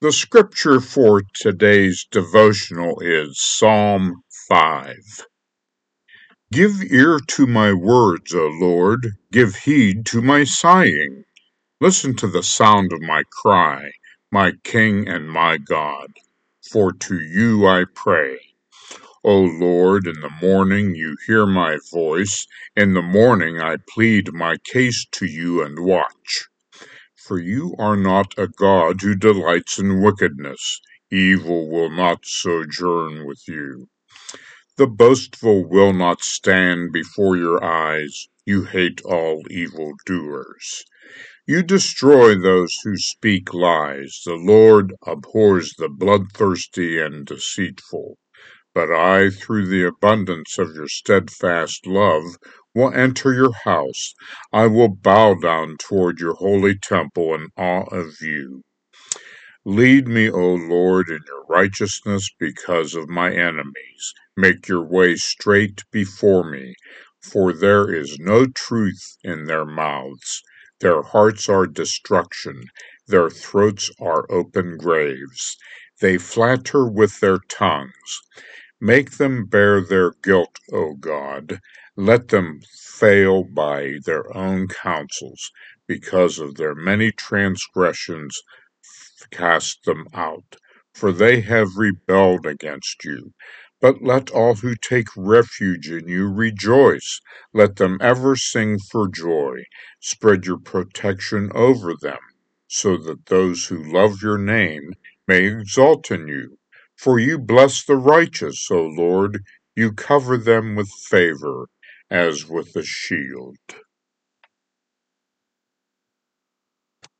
The scripture for today's devotional is Psalm 5. Give ear to my words, O Lord. Give heed to my sighing. Listen to the sound of my cry, my King and my God. For to you I pray. O Lord, in the morning you hear my voice. In the morning I plead my case to you and watch. For you are not a God who delights in wickedness. Evil will not sojourn with you. The boastful will not stand before your eyes. You hate all evildoers. You destroy those who speak lies. The Lord abhors the bloodthirsty and deceitful. But I, through the abundance of your steadfast love, will enter your house. I will bow down toward your holy temple in awe of you. Lead me, O Lord, in your righteousness because of my enemies. Make your way straight before me, for there is no truth in their mouths. Their hearts are destruction. Their throats are open graves. They flatter with their tongues. Make them bear their guilt, O God. Let them fail by their own counsels. Because of their many transgressions, cast them out. For they have rebelled against you. But let all who take refuge in you rejoice. Let them ever sing for joy. Spread your protection over them, so that those who love your name may exult in you. For you bless the righteous, O Lord. You cover them with favor, as with a shield.